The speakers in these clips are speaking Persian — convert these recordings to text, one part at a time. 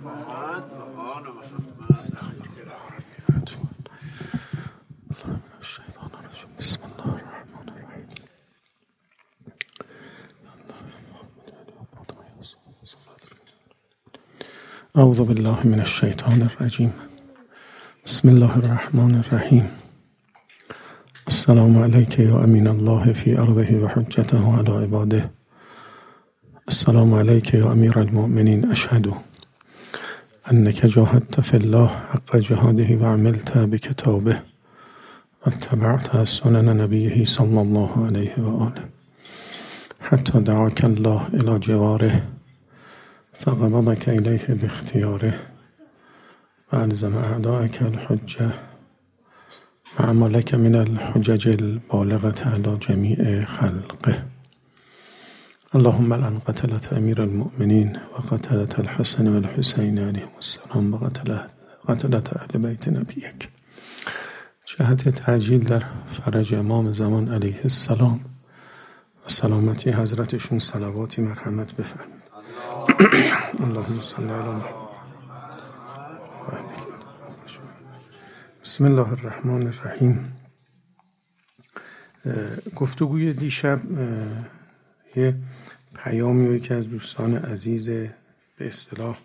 بسم الله الرحمن الرحیم. اعوذ بالله من الشیطان الرجیم. بسم الله الرحمن الرحیم. السلام علیک یا امین الله فی ارضه و حجته علی عباده. السلام علیک یا امیر المؤمنین. اشهد انک جاهدت فی الله حق جهاده و عملت بکتابه و اتبعت سنن نبیه صلی الله علیه و آله حتی دعاک الله الی جواره فقبضک الیه باختیاره و الزم اعداءک الحجه و عملک من الحجج البالغة علی جمیع خلقه. اللهم لعن قتلة امیر المؤمنین و قتلة الحسن و الحسین علیهم السلام و قتلة اهل بیت نبیک. جهت تعجیل در فرج امام زمان علیه السلام و سلامتی حضرتشون صلواتی مرحمت بفرمایید. اللهم صل علی محمد. بسم الله الرحمن الرحیم. گفتگوی دیشب یه پیامی و یکی از دوستان عزیز به اصطلاح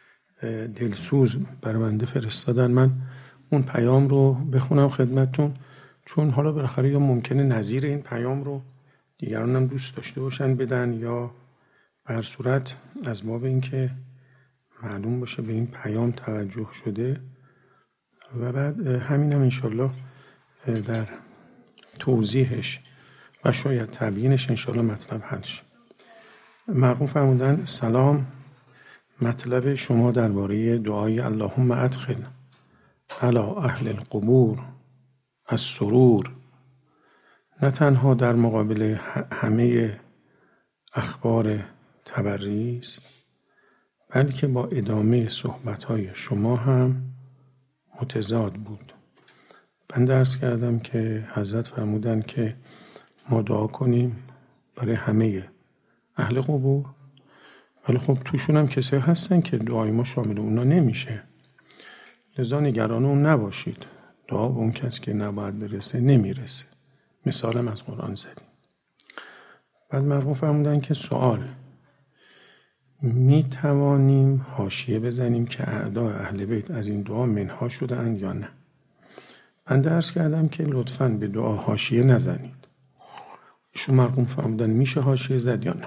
دلسوز بر بنده فرستادن. من اون پیام رو بخونم خدمتتون، چون حالا بالاخره یا ممکنه نظیر این پیام رو دیگران هم دوست داشته باشن بدن، یا به هر صورت از باب این که معلوم باشه به این پیام توجه شده و بعد همین هم انشالله در توضیحش و شاید تبیینش انشالله مطلب حل شه. مرحوم فرمودن سلام، مطلب شما درباره دعای اللهم ادخل علی اهل القبور السرور نه تنها در مقابل همه اخبار تبری است، بلکه با ادامه صحبت‌های شما هم متضاد بود. من درس کردم که حضرت فرمودن که ما دعا کنیم برای همه اهل قبور، ولی خب توشون هم کسایی هستن که دعای ما شامل اونا نمیشه، لذا نگران اون نباشید. دعا به اون کس که نباید برسه نمیرسه. مثالم از قرآن زدیم. بعد مرحوم فرمودن که سوال، می توانیم حاشیه بزنیم که اعداء اهل بیت از این دعا منها شده اند یا نه؟ من درس کردم که لطفاً به دعا حاشیه نزنید. ایشون مرحوم فرمودن میشه حاشیه زد یا نه؟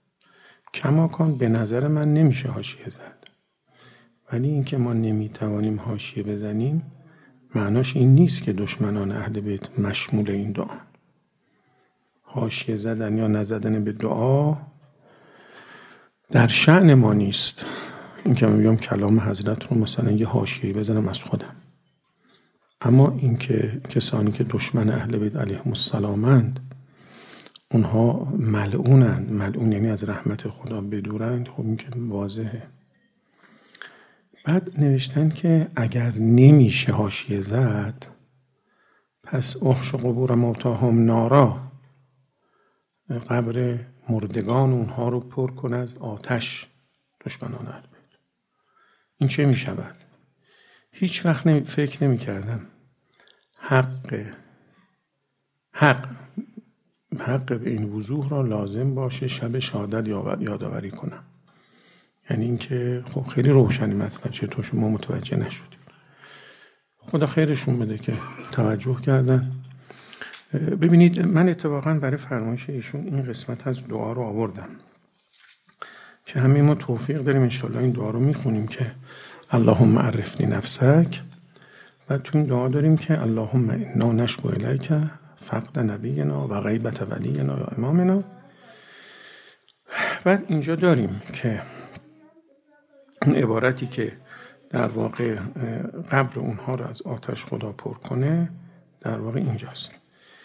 کماکان به نظر من نمیشه حاشیه زد، ولی اینکه ما نمیتوانیم حاشیه بزنیم معناش این نیست که دشمنان اهل بیت مشمول این دعا. حاشیه زدن یا نزدن به دعا در شأن ما نیست. این که من بیام کلام حضرت رو مثلا یه حاشیه بزنم از خودم، اما اینکه کسانی که دشمن اهل بیت علیهم السلامند اونها ملعونند، ملعون یعنی از رحمت خدا بدورند، خب این که واضحه. بعد نوشتن که اگر نمیشه حاشیه زد، پس احش قبور موتاهم نارا، قبر مردگان اونها رو پر کن از آتش دشمنان اهل بیت. این چه می شود؟ هیچ وقت فکر نمی کردم حق به این وضوح را لازم باشه شب شهادت یادآوری کنم. یعنی اینکه خب خیلی روشنی مطلب، چطور شما متوجه نشدید؟ خدا خیرشون بده که توجه کردن. ببینید، من اتفاقا برای فرمایش ایشون این قسمت از دعا رو آوردم که همه ما توفیق داریم انشالله این دعا رو میخونیم که اللهم عرفنی نفسک. و تو این دعا داریم که اللهم انا نشکو الیک فقد نبینا و غیبت ولینا یا امامنا. بعد اینجا داریم که اون عبارتی که در واقع قبر اونها رو از آتش خدا پر کنه در واقع اینجاست.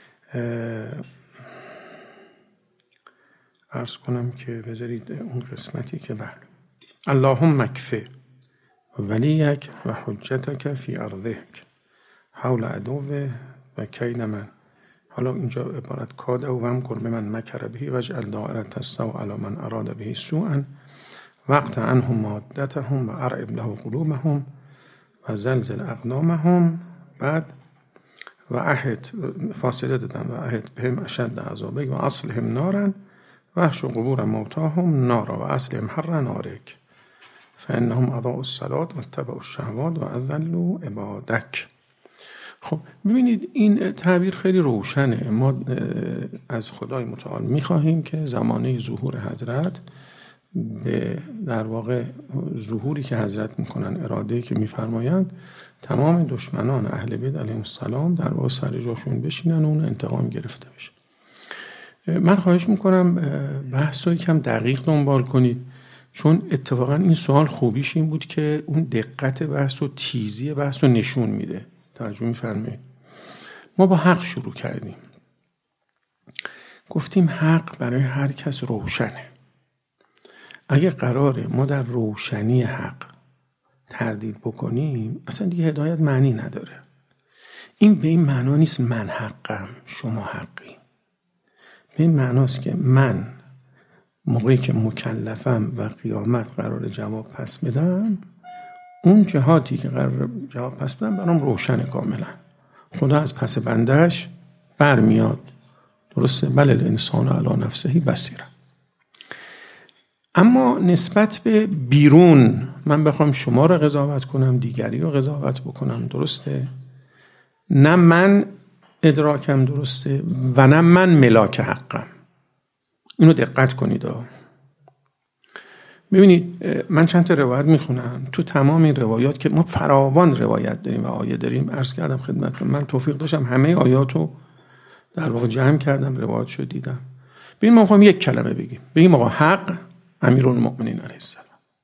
عرض کنم که بذارید اون قسمتی که بله اللهم مکفه ولیک و حجتک فی ارضک حول عدو و کید من. حالا اینجا عبارت کاد او هم قرب من مکر بهی و اجعل دائرة السوء علی من اراد به سوءا وقت عنهم مادتهم و ارعب له قلوبهم و زلزل اقدامهم. بعد و احد فاصله دادن و احد بهم اشد عذابه و اصلهم نارن وحش قبور موتاهم نارا و اصلهم حر نارک فانهم اضاعوا الصلاة و اتبعوا الشهوات و اضلوا عبادک. خب ببینید این تعبیر خیلی روشنه. ما از خدای متعال میخواهیم که زمانه ظهور حضرت به در واقع ظهوری که حضرت میکنن، اراده‌ای که میفرمایند، تمام دشمنان اهل بیت علیهم السلام در واقع سر جاشون بشینن و اون انتقام گرفته بشه. من خواهش میکنم بحث رو یکم دقیق دنبال کنید، چون اتفاقا این سوال خوبیش این بود که اون دقت بحث و تیزی بحث رو نشون میده. توجه میفرمایید. ما با حق شروع کردیم، گفتیم حق برای هر کس روشنه. اگه قراره ما در روشنی حق تردید بکنیم اصلا دیگه هدایت معنی نداره. این به این معنا نیست من حقم شما حقی. به این معناست که من موقعی که مکلفم و قیامت قرار جواب پس بدم، اون جهاتی که قرار جواب پس بدم برام روشنه کاملا. خدا از پس بندش برمیاد. درسته؟ بله الانسان علی نفسه بصیره. اما نسبت به بیرون من بخوام شما رو قضاوت کنم، دیگری رو قضاوت بکنم، درسته؟ نه من ادراکم درسته و نه من ملاک حقم. اینو دقت کنید. ببینید من چند تا روایت میخونم. تو تمام این روایات که ما فراوان روایت داریم و آیه داریم، عرض کردم خدمتتون من توفیق داشتم همه آیاتو در واقع جمع کردم، روایاتشو دیدم. ببین ما میخوام یک کلمه بگیم آقا حق امیرالمؤمنین علیه السلام.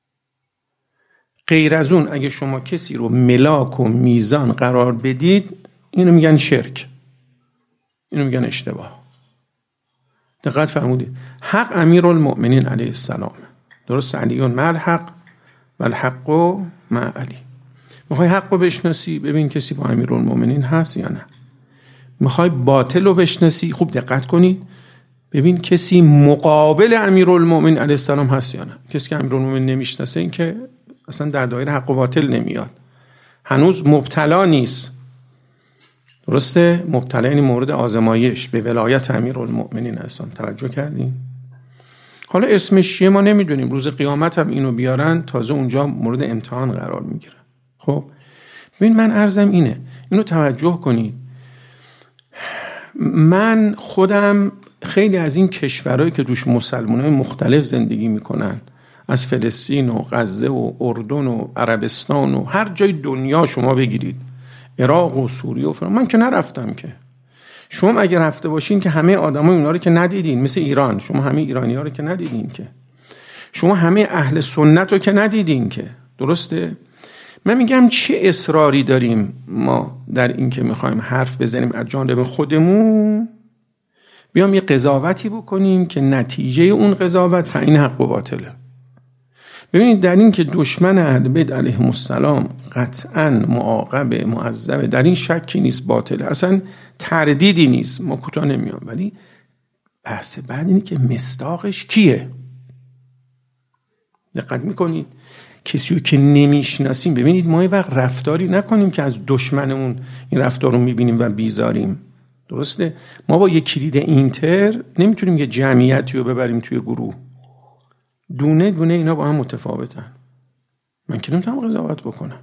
غیر از اون اگه شما کسی رو ملاک و میزان قرار بدید، اینو میگن شرک، اینو میگن اشتباه. دقت فرمودید. حق امیرالمؤمنین علیه السلام. درست؟ علیون مع الحق و الحق مع علی. میخوای حق رو بشناسی، ببین کسی با امیرالمؤمنین هست یا نه. میخوای باطل رو بشناسی، خوب دقت کنید، ببین کسی مقابل امیرالمؤمنین علیه السلام هست یا نه. کسی که امیرالمؤمنین نمیشناسه این که اصلا در دایره حق و باطل نمیاد، هنوز مبتلا نیست. درسته؟ مبتلا یعنی مورد آزمایش به ولایت امیرالمؤمنین هستن. توجه کردین؟ حالا اسمش چیه ما نمیدونیم، روز قیامت هم اینو بیارن تازه اونجا مورد امتحان قرار میگیره. خب ببین من عرضم اینه، اینو توجه کنید. من خودم خیلی از این کشورهایی که توش مسلمانای مختلف زندگی میکنن، از فلسطین و غزه و اردن و عربستان و هر جای دنیا شما بگیرید، عراق و سوریه و فران، من که نرفتم که. شما اگر رفته باشین که همه آدمای اونا رو که ندیدین، مثل ایران شما همه ایرانی‌ها رو که ندیدین که، شما همه اهل سنت رو که ندیدین که. درسته؟ من میگم چه اصراری داریم ما در این که میخوایم حرف بزنیم از جانب خودمون، بیام یه قضاوتی بکنیم که نتیجه اون قضاوت تعیین حق و باطله. ببینید در این که دشمن اهل بیت علیهم السلام قطعاً معاقب معذب، در این شکی نیست، باطله، اصلا تردیدی نیست، ما کوتاه نمیام. ولی بحث بعد اینه که مصداقش کیه. دقت میکنید کسی رو که نمیشناسیم، ببینید ما یه وقت رفتاری نکنیم که از دشمنمون این رفتار رو میبینیم و بیزاریم. درسته؟ ما با یک کلید اینتر نمیتونیم یه جمعیتی رو ببریم توی گروه. دونه دونه اینا با هم متفاوتن. من که نمیتونم قضاوت بکنم.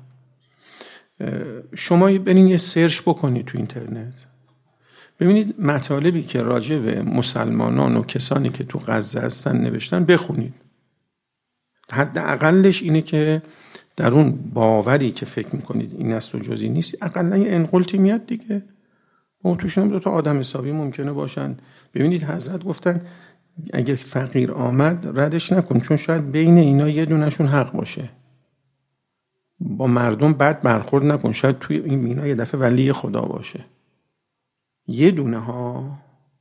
شما برین یه سرچ بکنید تو اینترنت، ببینید مطالبی که راجع به مسلمانان و کسانی که تو غزه هستن نوشتن، بخونید. حداقلش اینه که در اون باوری که فکر میکنید این است و جزئی نیست، اقلا یه انقلتی میاد دیگه. اون توشون دو تا آدم حسابی ممکنه باشن. ببینید حضرت گفتن اگه فقیر آمد ردش نکن، چون شاید بین اینا یه دونشون حق باشه. با مردم بد برخورد نکن، شاید توی این مینا یه دفعه ولی خدا باشه. یه دونه ها.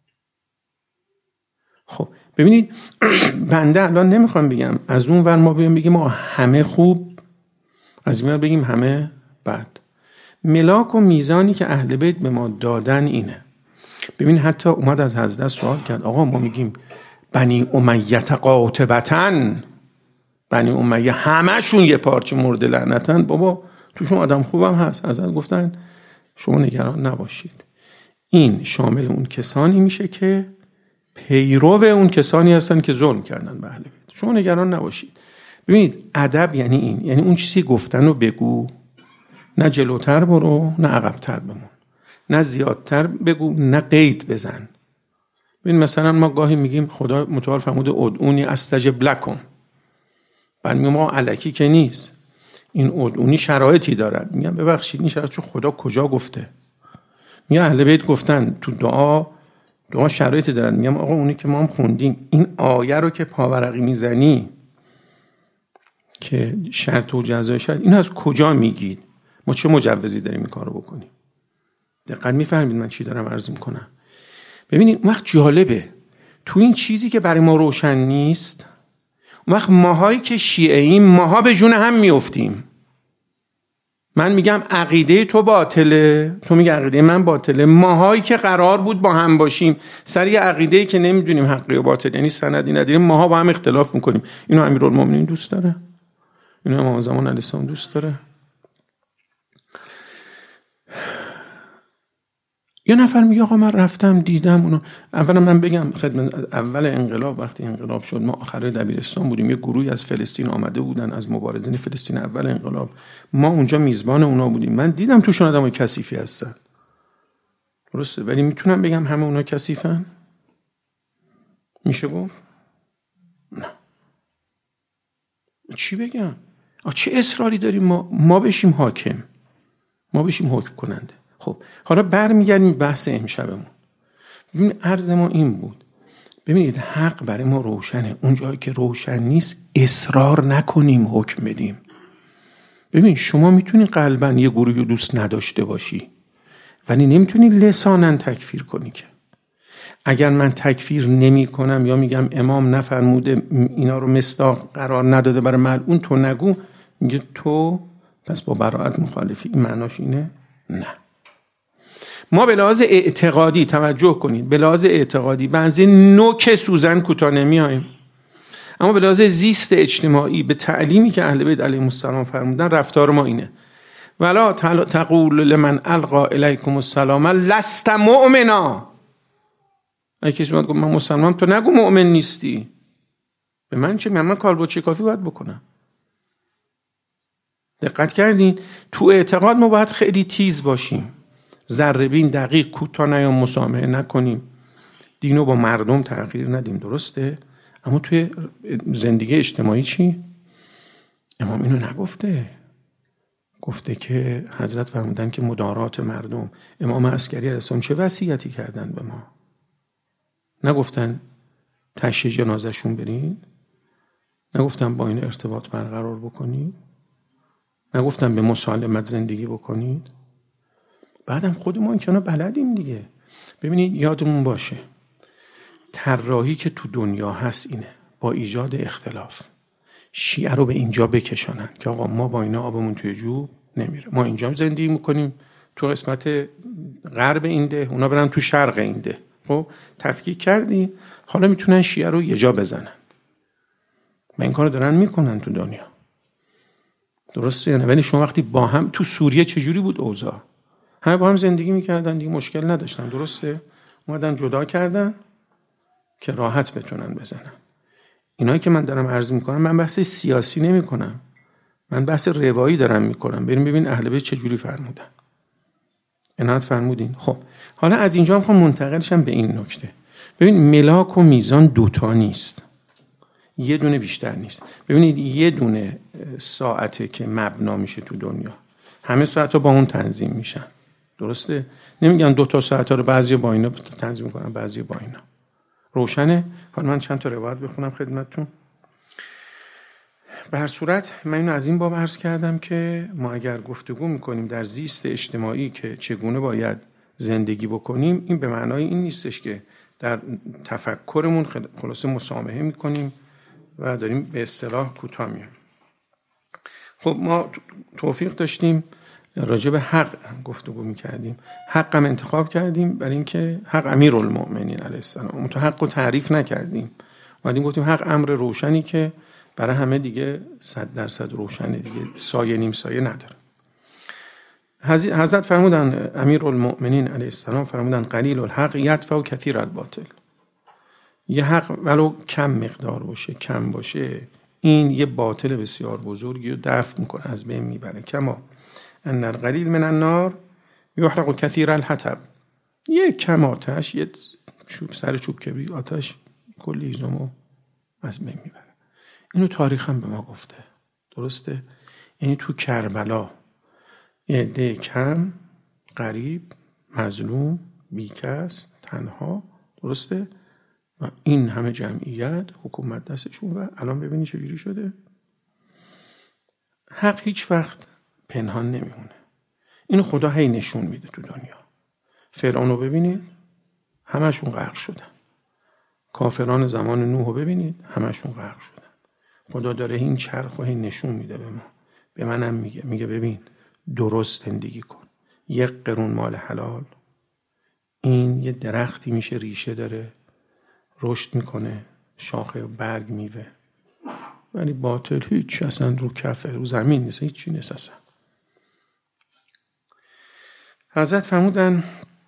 خب ببینید بنده الان نمیخوام بگم از اون ور ما بگیم ما همه خوب، از این ور بگیم همه بد. ملاک و میزانی که اهل بیت به ما دادن اینه. ببین حتی اومد از حضرت سوال کرد، آقا ما میگیم بنی امیه قاطبتن، بنی امیه همشون یه پارچه مورد لعنتن، بابا توشون آدم خوبم هست. حضرت گفتن شما نگران نباشید، این شامل اون کسانی میشه که پیرو اون کسانی هستن که ظلم کردن به اهل بیت. شما نگران نباشید. ببینید ادب یعنی این، یعنی اون چیزی گفتن رو بگو، نه جلوتر برو نه عقبتر بمون، نه زیادتر بگو نه قید بزن. ببین مثلا ما گاهی میگیم خدا متعال فرموده ادعونی استجب لکم، بعد میگم ما الکی که نیست، این ادعونی شرایطی دارد. میگم ببخشید این شرایط چون خدا کجا گفته؟ میگم اهل بیت گفتن تو دعا شرایطی دارن. میگم آقا اونی که ما هم خوندیم، این آیه رو که پاورقی میزنی که شرط و جزای شرط، اینو از کجا میگید؟ ما چه مجوزی داریم این کارو بکنیم؟ دقیق میفهمید من چی دارم عرض میکنم؟ ببینید وقت جالبه تو این چیزی که برای ما روشن نیست، وقت ماهایی که شیعه‌ایم ماها به جون هم میافتیم. من میگم عقیده تو باطله، تو میگه عقیده من باطله. ماهایی که قرار بود با هم باشیم سر یه عقیده‌ای که نمیدونیم حقی و باطل، یعنی سندی نداریم، ماها با هم اختلاف میکنیم. اینو امیرالمومنین دوست داره؟ اینو امام زمان علیه السلام دوست داره؟ یه نفر میگه آقا من رفتم دیدم اونو. اولا من بگم خدمت، اول انقلاب وقتی انقلاب شد ما آخر دبیرستان بودیم، یه گروهی از فلسطین آمده بودن، از مبارزین فلسطین اول انقلاب، ما اونجا میزبان اونا بودیم. من دیدم توشون آدمای کثیفی هستن، درسته، ولی میتونم بگم همه اونا کثیفن؟ میشه گفت؟ نه. چی بگم؟ چه اصراری داریم ما بشیم حاکم، ما بشیم حکم کننده؟ خب حالا برمیگردیم بحث امشبمون. ببینید عرض ما این بود، ببینید حق برای ما روشنه، اون جایی که روشن نیست اصرار نکنیم حکم بدیم. ببین شما میتونی قلباً یه گروهی دوست نداشته باشی ولی نمیتونی لساناً تکفیر کنی که. اگر من تکفیر نمی کنم یا میگم امام نفرموده اینا رو مصداق قرار نداده برای ملعون، تو نگو، میگه تو پس با براءت مخالفی. این معناش اینه؟ نه. ما به لحاظ اعتقادی توجه کنید، به لحاظ اعتقادی بعضی نوک سوزن کوتاه نمیاییم، اما به لحاظ زیست اجتماعی به تعلیمی که اهل بیت علیهم السلام فرمودن رفتار ما اینه. ولا تقول لمن القا الیکم السلام لست مؤمنا. اگه کسی اومد گفت من مسلمانم، تو نگو مؤمن نیستی. به من چه؟ من کالبد کافی باید بکنم. دقت کردین؟ تو اعتقاد ما باید خیلی تیز باشیم، ذره بین دقیق، کوتاه نیام، مسامحه نکنیم، دینو با مردم تغییر ندیم، درسته؟ اما توی زندگی اجتماعی چی؟ امام اینو نگفته. گفته که حضرت فرمودن که مدارات مردم. امام عسکری علیه السلام چه وصیتی کردن به ما؟ نگفتن تشییع جنازه‌شون برین؟ نگفتن با این ارتباط برقرار بکنید؟ نگفتن به مسالمت زندگی بکنید؟ بعدم خودمون کنه بلدیم دیگه. ببینید یادمون باشه طراحی که تو دنیا هست اینه، با ایجاد اختلاف شیعه رو به اینجا بکشانن که آقا ما با اینا آبمون توی جوب نمیره، ما اینجا زندگی میکنیم تو قسمت غرب این ده، اونا برن تو شرق این ده. خب تفکیک کردی، حالا میتونن شیعه رو یه جا بزنن و این کارو دارن میکنن تو دنیا، درسته؟ یعنی ولی شما وقتی با هم تو سوریه چجوری بود اوضاع؟ همه با هم زندگی میکردن دیگه، مشکل نداشتن، درسته؟ اومدن جدا کردن که راحت بتونن بزنن. اینایی که من دارم عرض میکنم، من بحث سیاسی نمیکنم، من بحث روایی دارم میکنم. بریم ببین اهل بیت چجوری فرمودن. عنایت فرمودین. خب حالا از اینجا میخوام منتقل شم به این نکته. ببین ملاک و میزان دوتا نیست، یه دونه بیشتر نیست. ببینید یه دونه ساعته که مبنا میشه تو دنیا، همه ساعت‌ها با اون تنظیم میشن، درسته؟ نمیگن دو تا ساعت رو بعضی با اینا تنظیم میکنن بعضی با اینا. روشنه؟ حالا من چند تا روایت بخونم خدمتتون. به هر صورت من اینو از این باب عرض کردم که ما اگر گفتگو میکنیم در زیست اجتماعی که چگونه باید زندگی بکنیم، این به معنای این نیستش که در تفکرمون خلاصه مسامحه میکنیم و داریم به اصطلاح کوتاه میایم. خب ما توفیق داشتیم راجع به حق گفتگو میکردیم، حقم انتخاب کردیم برای اینکه حق امیرالمؤمنین علیه السلام، حق رو تعریف نکردیم، بعدیم گفتیم حق امر روشنی که برای همه دیگه 100% روشنه دیگه، سایه نیم سایه نداره. حضرت فرمودن، امیرالمؤمنین علیه السلام فرمودن قلیل الحق یدفع کثیر الباطل. یه حق ولو کم مقدار باشه، کم باشه، این یه باطل بسیار بزرگی رو دفع میکنه، از بین میبره. کما ان القلیل من النار یحرق کثیر الحطب. یه کم آتش، یه سر چوب کبریت آتش کلی هیزمو از بین میبره. اینو تاریخ هم به ما گفته، درسته؟ یعنی تو کربلا یه عده کم، غریب، مظلوم، بیکس، تنها، درسته؟ و این همه جمعیت، حکومت دستشون، و الان ببینی چجوری شده. حق هیچ وقت پنهان نمیمونه. اینو خدا هی نشون میده تو دنیا. فرعونو ببینید، همشون غرق شدن. کافران زمان نوح رو ببینید، همشون غرق شدن. خدا داره این چرخ رو هی نشون میده به ما. به منم میگه ببین درست زندگی کن. 1 قرون مال حلال، این یه درختی میشه، ریشه داره، رشد میکنه، شاخه و برگ میوه، ولی باطل هیچ، اصلا رو کفه، رو زمین نیست، هیچی نیست اصلا. حضرت فرمودن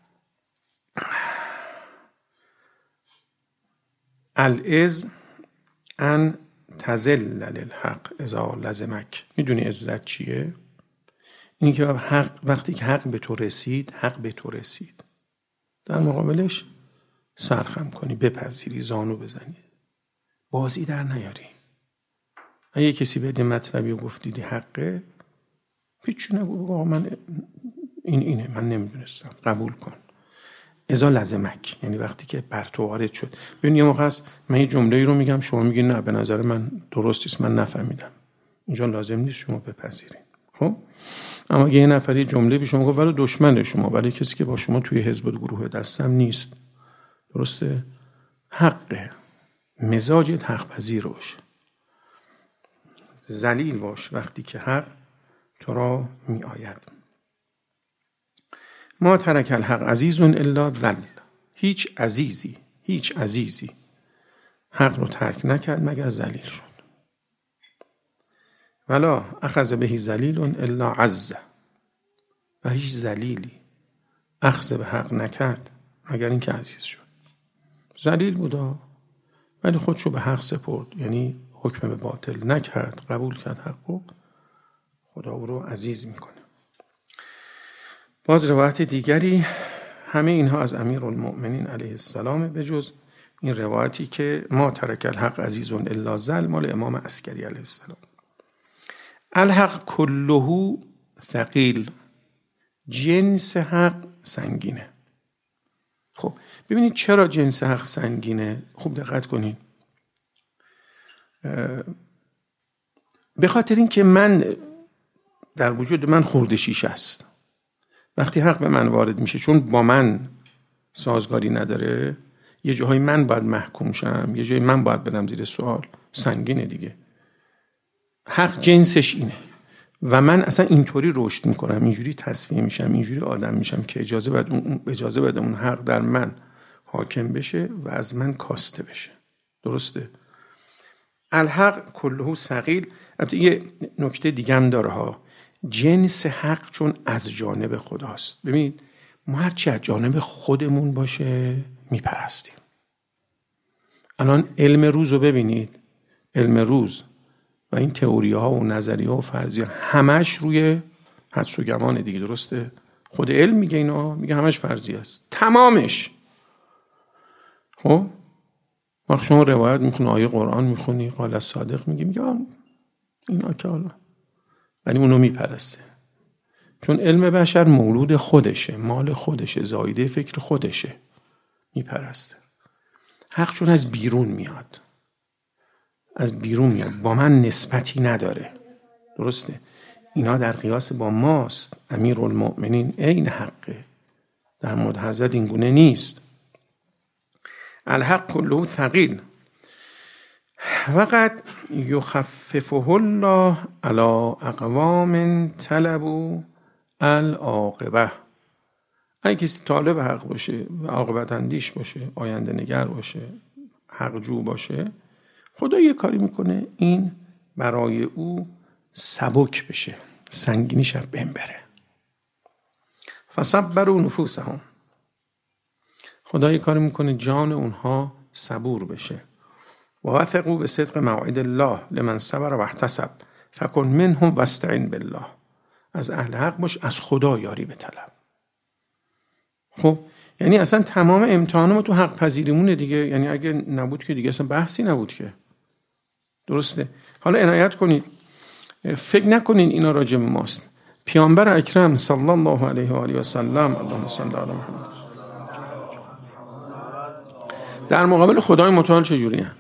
العز ان تذل للحق اذا لزمک. میدونی عزت چیه؟ اینی که وقتی که حق به تو رسید، حق به تو رسید، در مقابلش سرخم کنی، بپذیری، زانو بزنی، بازی در نیاری. اگه کسی بده مطلبی و گفت دیدی حقه، هیچی نگو، من اینه، من نمیدونستم، قبول کن. اذا لزمک یعنی وقتی که بر تو وارد شد. ببین یه موقع است من یه جمله‌ای رو میگم، شما میگین نه به نظر من درست نیست، من نفهمیدم. اینجا لازم نیست شما بپذیرین. خب اما یه نفری جمله به شما گفت ولی دشمن شما، ولی کسی که با شما توی حزب و گروه دستم نیست، درسته؟ حقه. مزاجت حق پذیر باشه، ذلیل باش وقتی که حق تو را می آید. ما ترک الحق عزیز الا ذل. هیچ عزیزی حق رو ترک نکرد مگر ذلیل شد. ولا اخذ به ذلیل الا عز. و هیچ ذلیلی اخذ به حق نکرد مگر اینکه عزیز شد. ذلیل بودا ولی خودشو به حق سپرد، یعنی حکم به باطل نکرد، قبول کرد حقو، خدا او رو عزیز میکنه. باز روایت دیگری، همه اینها از امیرالمؤمنین علیه السلام، به جز این روایتی که ما ترک الحق عزیز الا ذل، مال امام عسکری علیه السلام. الحق کله ثقیل. جنس حق سنگینه. خب ببینید چرا جنس حق سنگینه؟ خوب دقت کنید. به خاطر این که من در وجود من خورده شیشه است. وقتی حق به من وارد میشه، چون با من سازگاری نداره، یه جاهای من باید محکوم شم، یه جایی من باید برم زیر سوال، سنگینه دیگه. حق جنسش اینه و من اصلا اینطوری رشد میکنم، اینجوری تصفیه میشم، اینجوری آدم میشم که اجازه بده اون حق در من حاکم بشه و از من کاسته بشه. درسته؟ الحق کله ثقیل. البته یه نکته دیگه هم داره ها، جنس حق چون از جانب خداست. ببینید ما هرچی از جانب خودمون باشه میپرستیم. الان علم روز رو ببینید، علم روز و این تئوری ها و نظریه ها و فرضیه همش روی حدس و گمانه دیگه، درسته؟ خود علم میگه اینا، میگه همش فرضیه است، تمامش. خب وقت شما روایت میخونی، آیه قرآن میخونی، قال الصادق میگه اینا که حالا، ولی اونو میپرسته، چون علم بشر مولود خودشه، مال خودشه، زایده فکر خودشه، میپرسته. حق چون از بیرون میاد، با من نسبتی نداره، درسته؟ اینا در قیاس با ماست. امیرالمؤمنین عین حقه، در مورد حضرت این گونه نیست. الحق کله ثقیل وقد یخففه الله علی اقوام طلبوا العاقبه. اگه کسی طالب حق باشه و عاقبت اندیش باشه، آینده نگر باشه، حق جو باشه، خدا یه کاری میکنه این برای او سبک بشه، سنگینیش از بین بره. فصبروا نفوسهم، خدا یه کاری میکنه جان اونها صبور بشه. و وثقوا بصدق موعد الله لمن صبر و احتسب فکن منهم واستعن بالله، از اهل حق باش، از خدا یاری بطلب. خب یعنی اصلا تمام امتحان ما تو حق پذیریمونه دیگه، یعنی اگه نبود که دیگه اصلا بحثی نبود که. درسته؟ حالا عنایت کنید، فکر نکنین اینا راجع به ماست. پیامبر اکرم صلی الله علیه و آله و سلم، اللهم صل علی محمد، در مقابل خدای متعال چجوری هست؟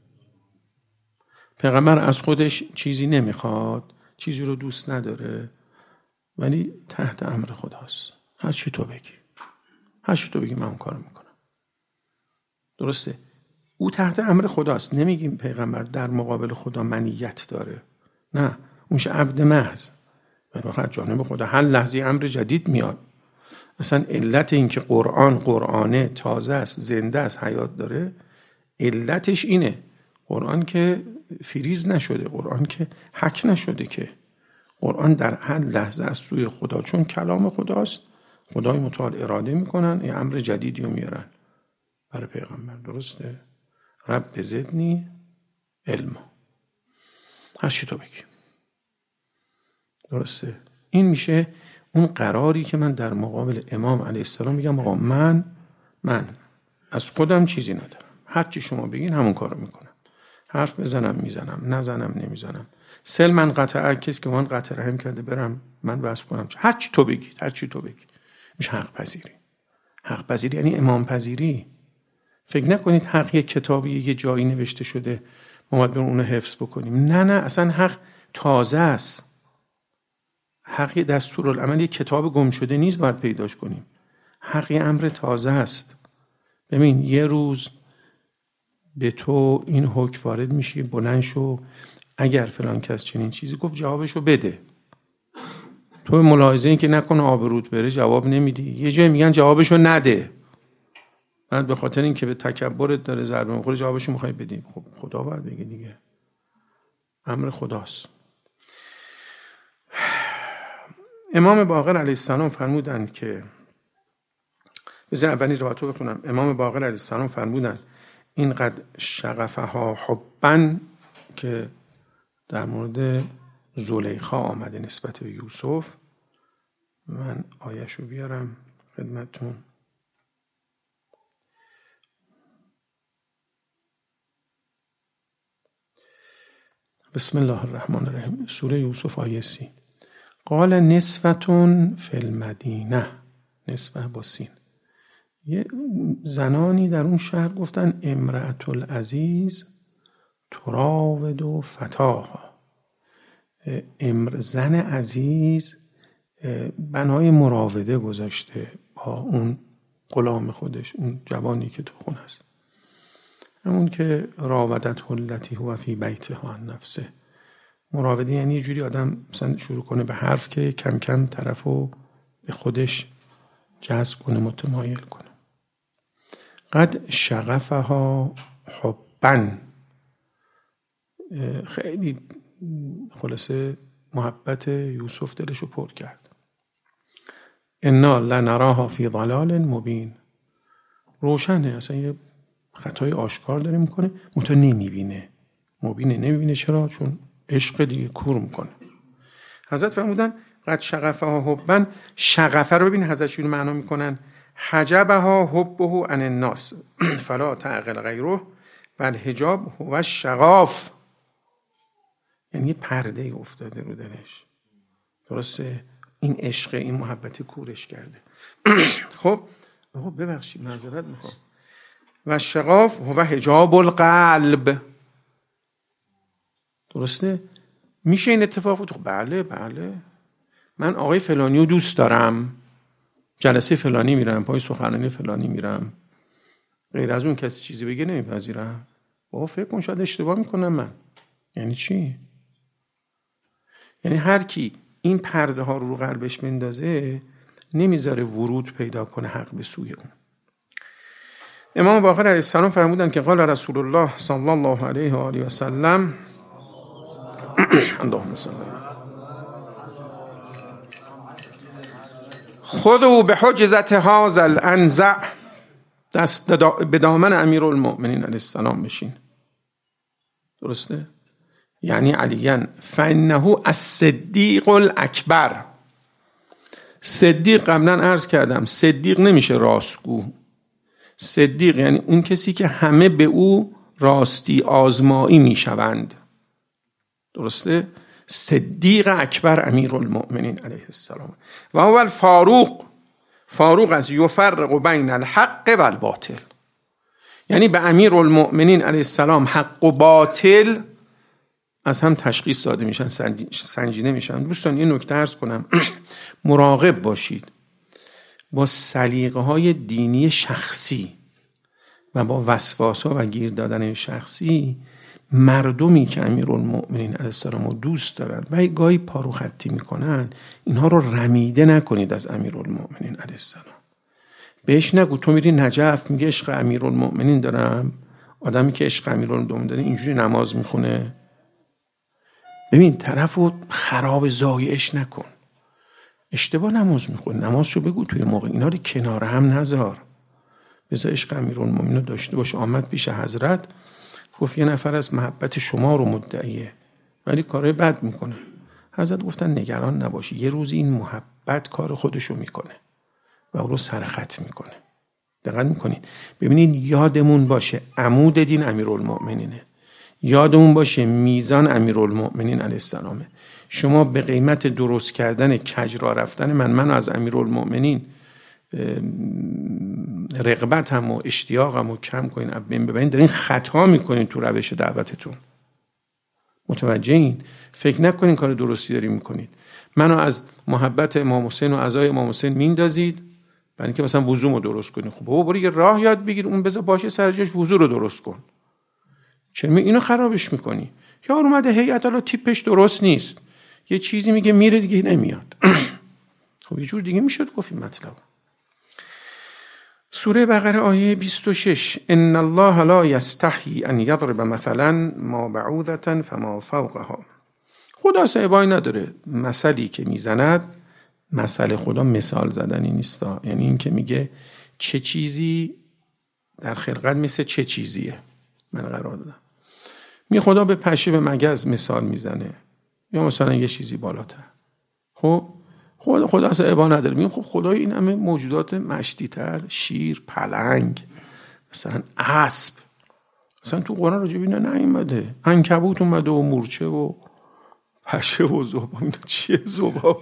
پیغمبر از خودش چیزی نمیخواد، چیزی رو دوست نداره، ولی تحت امر خداست. هر چی تو بگی، هر چی تو بگی من اون کارو میکنم. درسته؟ او تحت امر خداست. نمیگیم پیغمبر در مقابل خدا منیت داره، نه، اونش عبد محض، از جانب خدا هر لحظه امر جدید میاد. اصلا علت این که قرآنه تازه است، زنده است، حیات داره، علتش اینه. قرآن که فریز نشده، قرآن که حک نشده، که قرآن در هر لحظه از سوی خدا، چون کلام خداست، خدای متعال اراده میکنن یه امر جدیدی رو میارن برای پیغمبر. درسته؟ رب زدنی علما، هر چی تو بگی. درسته؟ این میشه اون قراری که من در مقابل امام علیه السلام میگم آقا من از خودم چیزی ندارم، هر چی شما بگین همون کارو میکنم، حرف بزنم میزنم، نزنم نمیزنم. سل من قطع کسی که من قطع رحم کرده برم من بس کنم، هر چی تو بگی، هر چی تو بگی. میشه حق پذیری. حق پذیری یعنی امام پذیری. فکر نکنید حق یه کتابی یه جایی نوشته شده ما باید اون رو حفظ بکنیم. نه اصلا حق تازه است. حق یه دستورالعمل، یه کتاب گم شده نیست باید پیداش کنیم. حق یه امر تازه است. ببین یه روز به تو این حکم وارد میشه، بلند شو اگر فلان کس چنین چیزی گفت جوابشو بده. تو ملاحظه این که نکنه آبروت بره جواب نمیدی. یه جایی میگن جوابشو نده، بعد به خاطر این که به تکبرت داره ضربه میخوره جوابشو میخوای بدی. خب خدا باید بگه دیگه، امر خداست. امام باقر علیه السلام فرمودند که، بذار اولی روایت رو بخونم. امام باقر علیه السلام فرمودند اینقدر شغفها حباً، که در مورد زلیخا آمده نسبت به یوسف. من آیه‌شو بیارم خدمتتون. بسم الله الرحمن الرحیم، سوره یوسف آیه 30. قال نسوة فی المدینه، نسوه با سین، یه زنانی در اون شهر گفتن امرأة العزیز تراود فتاها. زن عزیز بنای مراوده گذاشته با اون غلام خودش، اون جوانی که تو خونه است، همون که راودت التی هو فی بیتها عن نفسه. مراوده یعنی یه جوری آدم مثلا شروع کنه به حرف که کم کم طرفو به خودش جذب کنه، متمایل کنه. قد شغفها حباً، خیلی خلاصه محبت یوسف دلشو پر کرد. انا لنراها فی ضلال مبین، روشنه، اصلا یه خطای آشکار داره میکنه، منتها نمیبینه. مبینه، نمیبینه. چرا؟ چون عشق دیگه کور میکنه. حضرت فرمودن قد شغفها حباً. شغفه رو ببین حضرت چون معنا میکنن حجبها حبه عن الناس فلا تعقل غیره بل حجاب هو الشغاف، یعنی پرده افتاده رو دلش. درسته؟ این عشق، این محبت کورش کرده. خب ببخشید معذرت میخوام. و شغاف هو حجاب القلب. درسته؟ میشه این اتفاق تو؟ بله من آقای فلانی رو دوست دارم، جلسه فلانی میرم، پای سخنرانی فلانی میرم، غیر از اون کسی چیزی بگه نمیپذیرم. فکر کن شاید اشتباه میکنم من. یعنی چی؟ یعنی هر کی این پرده ها رو قلبش بندازه نمیذاره ورود پیدا کنه حق به سوی اون. امام باقر علیه السلام فرمودند که قال رسول الله صلی الله علیه و آله و سلم اللهم صل خذوا بحجزة هذا الانزع، دست به دامن امیرالمؤمنین علیه السلام بشین. درسته؟ یعنی علیاً فانه الصدیق الاکبر. صدیق قبلا عرض کردم صدیق نمیشه راستگو. صدیق یعنی اون کسی که همه به او راستی آزمایی میشوند. درسته؟ صدیق اکبر امیرالمؤمنین علیه السلام. و هو الفاروق، فاروق از یفرق بین الحق و الباطل، یعنی به امیرالمؤمنین علیه السلام حق و باطل از هم تشخیص داده میشن، سنجیده میشن. دوستان یه نکته عرض کنم، مراقب باشید با سلیقه های دینی شخصی و با وسواس‌ها و گیر دادن شخصی مردمی که امیرالمؤمنین علیه السلام رو دوست دارن و گاهی پارو خطی میکنن، اینها رو رمیده نکنید از امیرالمؤمنین علیه السلام. بهش نگو تو میری نجف میگه عشق امیرالمؤمنین دارم. آدمی که عشق امیرالمؤمنین داره اینجوری نماز میخونه؟ ببین طرفو خراب ضایعش نکن. اشتباه نماز میخونه، نمازشو بگو توی موقع، اینا رو کنار هم نذار. بذار عشق امیرالمؤمنین رو داشته باش. آمد پیش حضرت گفت یه نفر از محبت شما رو مدعیه ولی کارهای بد میکنه. حضرت گفتن نگران نباشی، یه روز این محبت کار خودشو میکنه و او رو سرخط میکنه. دقت میکنید؟ ببینید یادمون باشه عمود دین امیرالمؤمنینه، یادمون باشه میزان امیرالمؤمنین علیه السلامه. شما به قیمت درست کردن کج را رفتن من از امیرالمؤمنین رغبتم و اشتیاقم و کم کنین، ببینید دارین خطا میکنین تو روش دعوتتون. متوجه این؟ فکر نکنین کار درستی دارین میکنید. منو از محبت امام حسین و عزای امام حسین میندازید برای اینکه مثلا وضومو درست کنین. خب بابا برو یه راه یاد بگیر، اون بذار باشه سر جاش، وضو رو درست کن. چرا اینو خرابش میکنی؟ یا اومده هیئت الان تیپش درست نیست، یه چیزی میگه میره دیگه نمیاد. خب یه جور دیگه میشد گفت این مطلب. سوره بقره آیه 26 ان الله لا یستحیی ان یضرب مثلا ما بعوضة فما فوقها. خدا صاحبایی نداره مثلی که میزند، مثل خدا مثال زدنی نیست، یعنی این که میگه چه چیزی در خلقت مثل چه چیزیه من قرار دادم. می خدا به پشه به مگز مثال میزنه یا مثلا یه چیزی بالاتر. خب خدا اصلا عیبا نداره. میگم خب خدای این همه موجودات مشتی‌تر، شیر، پلنگ، مثلا اسب، مثلا تو قرآن راجع به اینا نیومده. عنکبوت اومده و مورچه و پشه و ذباب. اینا چیه ذباب؟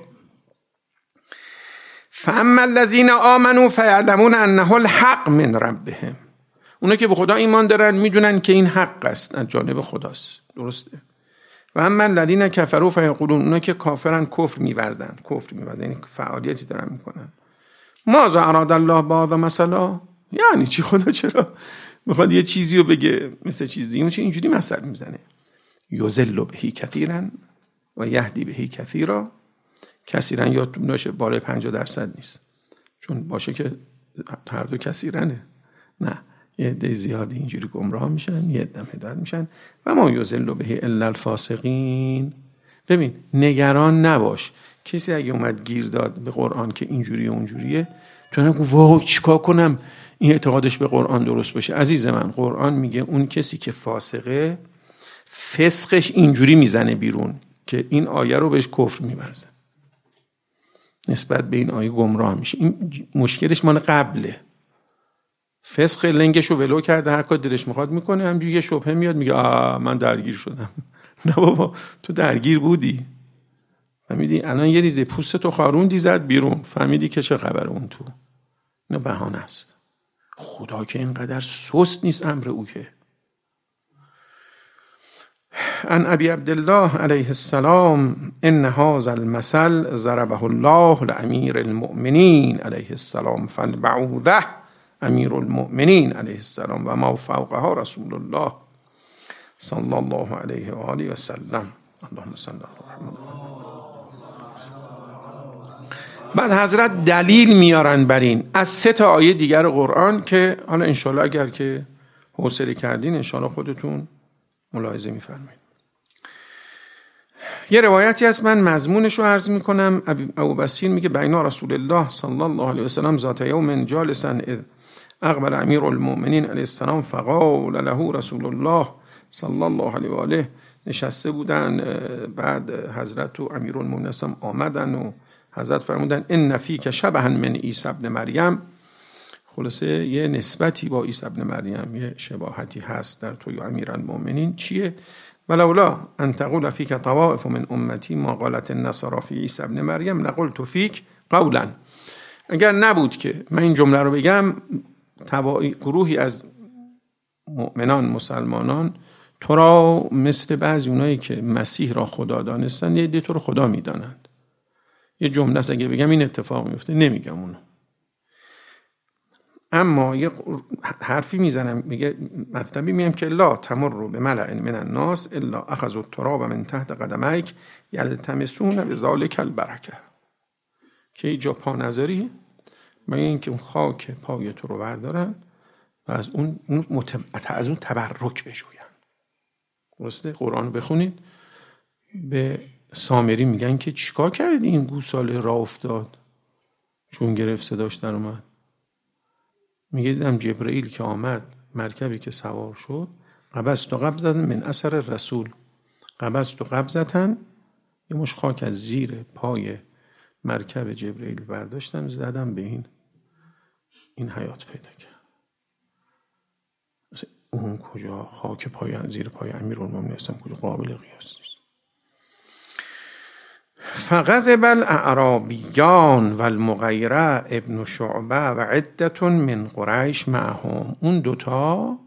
فاما الذین آمنوا فیعلمون انه الحق من ربهم. اونا که به خدا ایمان دارن میدونن که این حق است از جانب خداست. درسته؟ و اما الذین کفروا فیقولون. اونا که کافرن کفر می‌ورزن یعنی فعالیتی دارن میکنن. ماذا اراد الله بهذا مثلا؟ یعنی چی خدا چرا میخواد یه چیزی رو بگه مثل چیزی اون چه اینجوری مثل میزنه؟ یضل به کثیرا و یهدی به کثیرا. کثیرا یادتون باشه بالای 50% نیست، چون باشه که هر دو کثیرنه. نه، یه عده زیادی اینجوری گمراه میشن، یه عده هدایت میشن. و ما یضل به الا الفاسقین. ببین نگران نباش، کسی اگه اومد گیر داد به قرآن که اینجوریه اونجوریه، تو نگو وای چیکار کنم این اعتقادش به قرآن درست باشه. عزیز من، قرآن میگه اون کسی که فاسقه فسقش اینجوری میزنه بیرون که این آیه رو بهش کفر می‌ورزه، نسبت به این آیه گمراه میشه. این مشکلش مال قبله. فسق لنگشو ولو کرده، هر کار دلش میخواد میکنه، همجوری یه شبهه میاد میگه من درگیر شدم. نه بابا، تو درگیر بودی، فهمیدی الان یه ریزه پوستتو خاروندی زد بیرون، فهمیدی که چه خبره اون تو. نه بهانه است. خدا که اینقدر سست نیست امر او که. عن ابی عبدالله علیه السلام ان هذا المثل ضربه الله لامیر المؤمنین علیه السلام فالبعوضة امیر المؤمنین علیه السلام و ما فوقها رسول الله صلی الله علیه و آله و سلم. اللهم صل علی محمد. بعد حضرت دلیل میارن بر این از 3 آیه دیگر قرآن که حالا انشالله اگر که حوصله کردین انشالله خودتون ملاحظه میفرمایید. یه روایتی هست، من مضمونش رو عرض میکنم. ابوبصیر میگه بینا رسول الله صلی الله علیه و سلم ذات یوم جالسا اذ اقبل امیر المؤمنین علیه السلام فقال له رسول الله صلی الله علیه و آله. نشسته بودن، بعد حضرت و امیر المؤمنین آمدن و حضرت فرمودن ان فیک شبها من عیسی ابن مریم. خلاصه یه نسبتی با عیسی ابن مریم، یه شباهتی هست در توی امیرالمؤمنین. چیه؟ ولولا ان تقول فیک طوائف من امتی ما قالت النصارى فی عیسی ابن مریم لقلت فیک قولا. اگر نبود که من این جمله رو بگم، گروهی از مؤمنان مسلمانان تو را مثل بعضی اونایی که مسیح را خدا دانستن یه عده تو رو خدا میدانند. یه جمله است اگه بگم این اتفاق میفته، نمیگم اونو. اما یه حرفی میزنم، میگه مطلبی میگم که لا تمر بملأ من الناس الا اخذوا التراب من تحت قدمیک یلتمسون بذلک البرکه. که اینجا پا نذاری، مگه اینکه اون خاک پای تو رو بردارن و از اون تبرک بجوین. درسته؟ قرآن بخونید، به سامری میگن که چیکار کردی این گوساله راه افتاد چون گرفت صداش در اومد. میگه دیدم جبرئیل که آمد، مرکبی که سوار شد، قبضت و قبضتن من اثر رسول. قبضت و قبضتن، یه مش خاک از زیر پای مرکب جبرئیل برداشتن زدم به این حیات پیدا کرد. اون کجا خاک پای زیر پای امیرالمومنین هستم کجا قابل قیاس نیست. فغضب الاعرابیان والمغیره ابن شعبه و عدة من قریش معهم. اون دوتا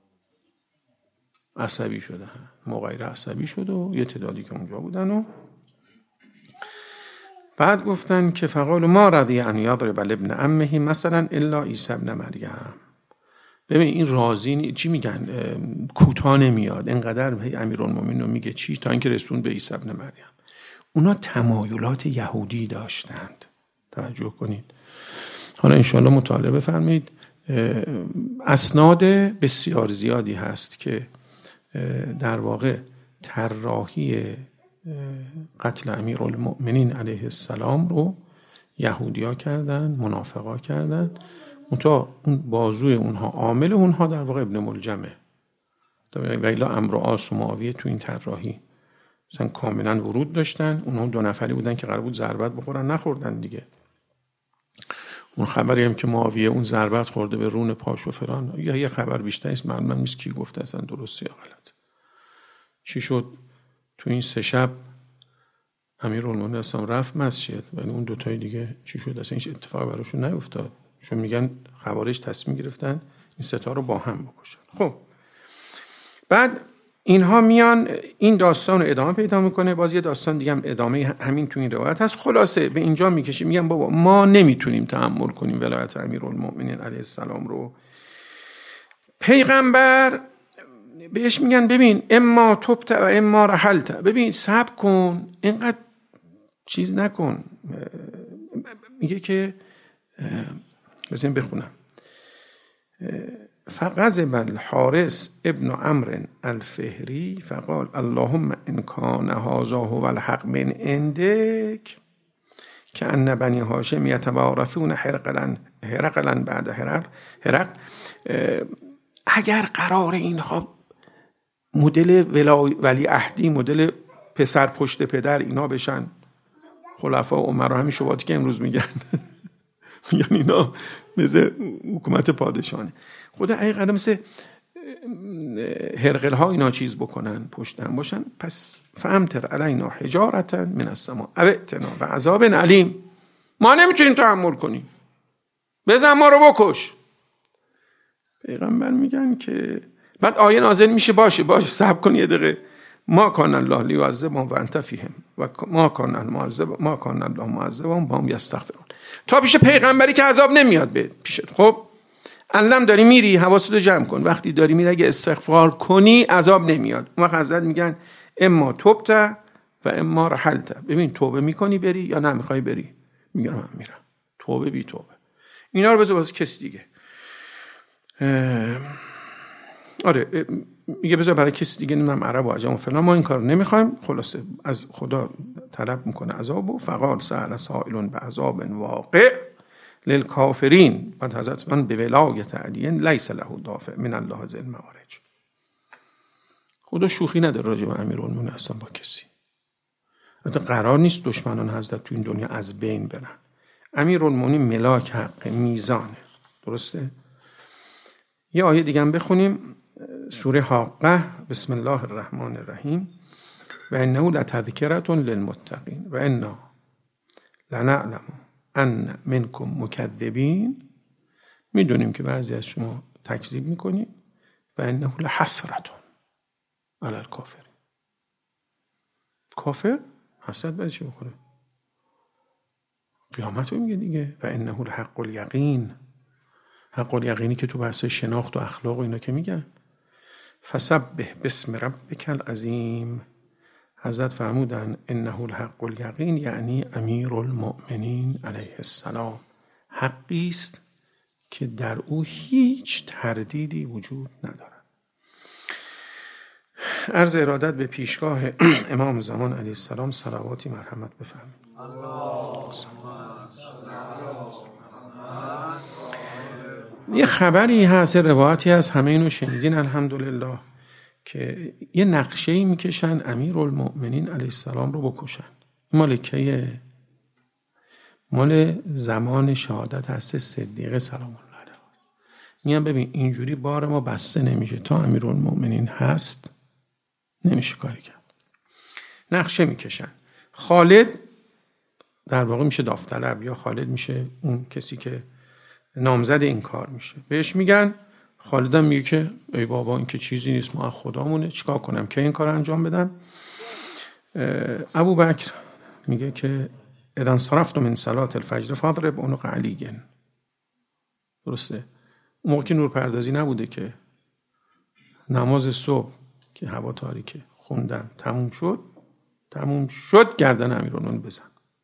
عصبی شدن. مغیره عصبی شد و یه تعدادی که اونجا بودن و بعد گفتن که فقال ما رضی ان یضرب ابن عمه مثلا الا عیسی ابن مریم. ببین این راضی چی میگن، کوتاه نمیاد اینقدر. هی امیرالمومنین رو میگه چی تا اینکه رسون به عیسی ابن مریم. اونا تمایلات یهودی داشتند، توجه کنید. حالا انشاءالله مطالعه بفرمایید. اسناد بسیار زیادی هست که در واقع طراحی قتل امیرالمؤمنین علیه السلام رو یهودیا کردن، منافقا کردن. اون بازوی اونها، عامل اونها در واقع ابن ملجمه. و الا عمرو و عاص و معاویه تو این طراحی مثلا کاملا ورود داشتن. اونها 2 نفری بودن که قرار بود ضربت بخورن، نخوردن دیگه. اون خبری هم که معاویه اون ضربت خورده به رون پاش و فران، یا یه خبر بیشتر است، معلوم نیست کی گفته اصلا درسته یا غلط. چی شد تو این 3 شب امیرالمومنین اصلا رفت مسجد، ولی اون 2 تای دیگه چی شد؟ اصلا هیچ اتفاقی براشون نیفتاد. چون میگن خوارج تصمیم گرفتن این 3 تا رو با هم بکشن. خب بعد اینها میان این داستان رو ادامه پیدا میکنه. باز یه داستان دیگه هم ادامه همین تو این روایت هست. خلاصه به اینجا میکشه، میگن بابا ما نمیتونیم تحمل کنیم ولایت امیرالمؤمنین علیه السلام رو. پیغمبر بهش میگن ببین اما تبت و اما رحلت، ببین صبر کن، اینقدر چیز نکن. میگه که بزنیم بخونم. فغضب الحارث ابن عمرو الفهری فقال اللهم ان کان هذا هو الحق من عندك كأن بني هاشم يتوارثون هرقلا بعد هرقل. اگر قرار اینها مدل ولی عهدی، مدل پسر پشت پدر اینا بشن، خلفاء امرا، همین شواتی که امروز میگن میگن اینا مثل حکومت پادشاهانه، خدا ای قدم مثل هرقل ها اینا چیز بکنن، پشت هم باشن، پس فامطر علینا حجارة من السماء او ائتنا بعذاب علیم. ما نمیتونیم تحمل کنیم، بزن ما رو بکش. پیغمبر میگن که بعد آیه نازل میشه باشه صبر کن یه دقیقه. ما کان الله لیعذبهم و انت فیهم و ما کان الله معذبهم و هم یستغفرون. تا پیش پیغمبری که عذاب نمیاد به پیشت. خب الان داری میری، حواستو جمع کن. وقتی داری میری اگه استغفار کنی عذاب نمیاد. اون وقت حضرت میگن اما تبت و اما رحلت. ببین توبه میکنی بری یا نمیخوای بری؟ میگم من میرم. توبه بی توبه. اینا رو بذار واسه کسی دیگه. آره میگه بذار برای کسی دیگه، نمیدونم عرب و عجم و فلان، ما این کار نمیخوایم. خلاصه از خدا طلب میکنه عذاب و فقال سأل سائل بعذاب واقع للکافرین. بعد حضرت من به ولایت علی لیس له دافع من الله ذی المعارج. خدا شوخی نداره راجع به امیرالمومنین اصلا با کسی. البته قرار نیست دشمنان حضرت تو این دنیا از بین برن. امیرالمومنین ملاک حق میزانه. درسته؟ یه آیه دیگه هم بخونیم، سوره حاقه. بسم الله الرحمن الرحیم. و انه لتذکرة للمتقین و انا لنعلم ان منکم مکذبین. میدونیم که بعضی از شما تکذیب میکنید. و انه لحسرة علی الکافرین. کافر حسرت برای چی بکنه؟ قیامت رو میگه دیگه. و انه لحق الیقین. حق الیقینی که تو بحث شناخت و اخلاق و اینا که میگن. فسبح باسم ربک العظیم. حضرت فرمودن انه الحق الیقین یعنی امیرالمؤمنین علیه السلام. حقی است که در او هیچ تردیدی وجود ندارد. عرض ارادت به پیشگاه امام زمان علیه السلام صلواتی مرحمت بفرمایید. یه خبری هست، روایتی هست، همه اینو شنیدین الحمدلله، که یه نقشه‌ای میکشن امیرالمؤمنین علیه السلام رو بکشن. مال زمان شهادت هست صدیقه سلام الله علیه. میگن ببین اینجوری بار ما بسته نمیشه، تا امیرالمؤمنین هست نمیشه کاری کرد. نقشه میکشن. خالد در واقع میشه داوطلب، یا خالد میشه اون کسی که نامزد این کار میشه. بهش میگن، خالدم میگه که ای بابا این که چیزی نیست، ما خدامونه، چیکار کنم که این کار انجام بدم؟ ابوبکر میگه که اذا انصرفتم من صلاه الفجر فاضرب عنق علی. درسته؟ اون موقع که نورپردازی نبوده، که نماز صبح که هوا تاریکه خوندن تموم شد گردن امیرالمومنین بزن.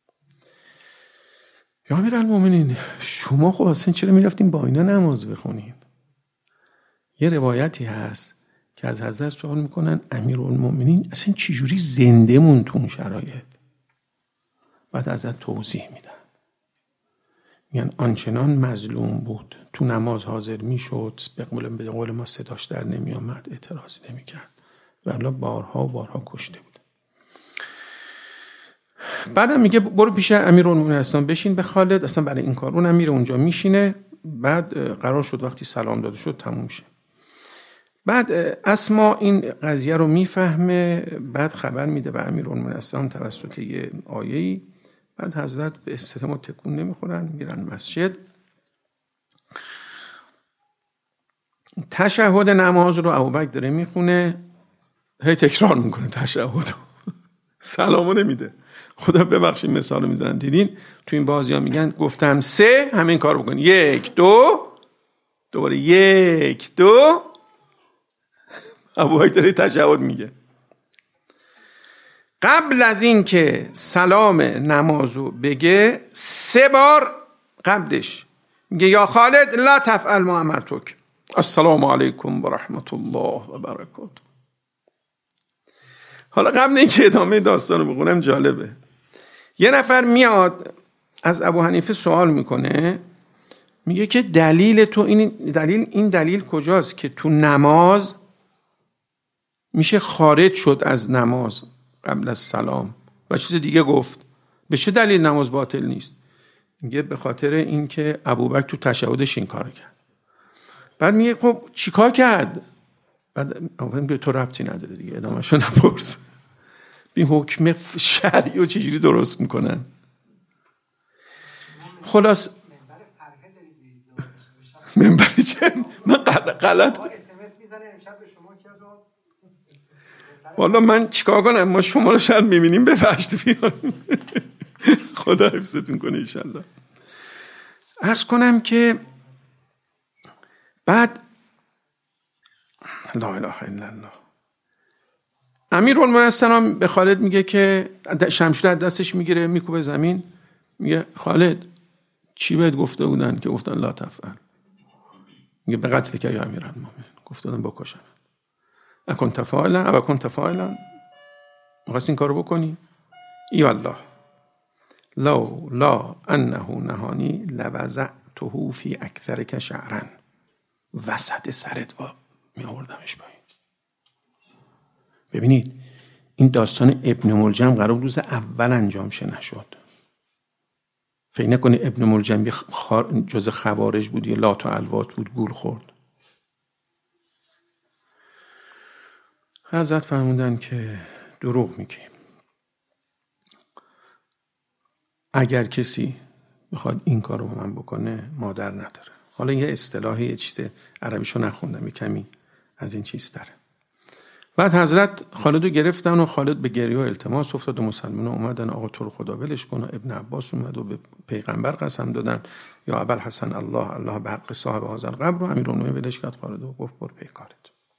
یا امیرالمومنین شما خب اصلا چرا میرفتین با اینا نماز بخونین؟ یه روایتی هست که از حضرت سوال میکنن امیرالمومنین اصلا چجوری زنده مون تو اون شرایط؟ بعد حضرت توضیح میدن، میگن آنچنان مظلوم بود، تو نماز حاضر میشد، به قول ما صداش در نمیامد، اعتراضی نمیکرد، ولی بارها و بارها کشته بود. بعدم میگه برو پیش امیرالمومنین اصلا بشین به خالد، اصلا برای این کار. اونم میره اونجا میشینه. بعد قرار شد وقتی سلام داده شد تموم شه. بعد اسما این قضیه رو میفهمه، بعد خبر میده به امیرالمومنین اصلا توسط یه آیه‌ای. بعد حضرت به اصطلاح ما تکون نمیخورن، میرن مسجد. تشهد نماز رو ابوبکر داره میخونه، هی تکرار میکنه تشهد، سلامو نمیده. خدا ببخشید مثال میزنم، دیدین تو این بازی ها میگن گفتم 3 همین کار بکن، 1 2 دوباره 1 2. ابوبکر داره تشهد میگه. قبل از این که سلام نمازو بگه 3 بار قبلش میگه یا خالد لا تفعل ما امرتک، السلام علیکم و رحمت الله و برکاته. حالا قبل اینکه ادامه داستانو بخونم جالبه، یه نفر میاد از ابو حنیفه سوال میکنه، میگه که دلیل تو این دلیل کجاست که تو نماز میشه خارج شد از نماز قبل از سلام و چیز دیگه گفت، به چه دلیل نماز باطل نیست؟ میگه به خاطر این که ابوبکر تو تشهدش این کار کرد. بعد میگه خب چیکار کرد؟ بعد میگه تو ربطی نداره دیگه، ادامه‌شو نپرس. این حکم شرعی رو چجوری درست میکنن؟ خلاص منبری چه؟ من غلط والا من چیکار کنم؟ ما شما رو شاید میبینیم به فشت بیاریم. خدا حفظتون کنه انشالله. عرض کنم که بعد لا اله الا الله، امیرالمؤمنین به خالد میگه که شمشیر از دستش میگیره میکوبه زمین، میگه خالد چی بهت گفته بودن که گفتن لا تفعل؟ میگه به قتل که یا امیرالمؤمنین، گفته بودن بکشن. اکنت فاعلا می‌خواستی این کارو بکنی؟ ای والله لا انه نهانی لوضعته فی اکثرک شعرا، وسط سرت با می آوردمش پایین. ببینید این داستان ابن ملجم قرار روز اول انجام شه نشد. فکر نکنی ابن ملجم جز خوارج بود یا لات و الوات بود گول خورد. حضرت فرمودن که دروغ میگی. اگر کسی میخواد این کار رو با من بکنه مادر نداره. حالا یه اصطلاحی یه چیز عربیشو نخوندم، یه کمی از این چیز داره. بعد حضرت خالد رو گرفتن و خالد به گریه و التماس افتاد و مسلمان اومدن آقا تو رو خدا ولش کن و ابن عباس اومد و به پیغمبر قسم دادن یا ابوالحسن الله به حق صاحب هذا القبر و امیرالمومنین ولش کرد خالد و گفت برو پی کارت.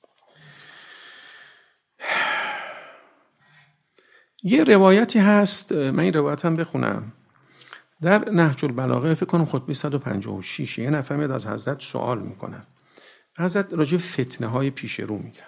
یه روایتی هست، من این روایتم بخونم، در نهج البلاغه فکر کنم خطبه 156 یه نفر میاد از حضرت سوال میکنن. حضرت راجع فتنه های پیش رو میگن.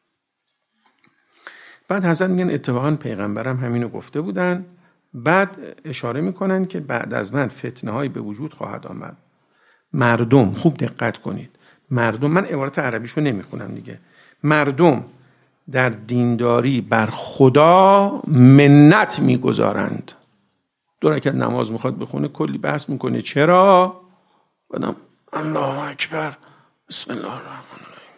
بعد حضرت میگن اتفاقا پیغمبرم همینو گفته بودن. بعد اشاره میکنن که بعد از من فتنه هایی به وجود خواهد آمد. مردم، خوب دقت کنید، مردم، من عبارت عربیشو نمیخونم دیگه، مردم در دینداری بر خدا منت میگذارند. 2 رکعت نماز میخواد بخونه کلی بحث میکنه چرا؟ بعدم الله اکبر بسم الله الرحمن الرحیم.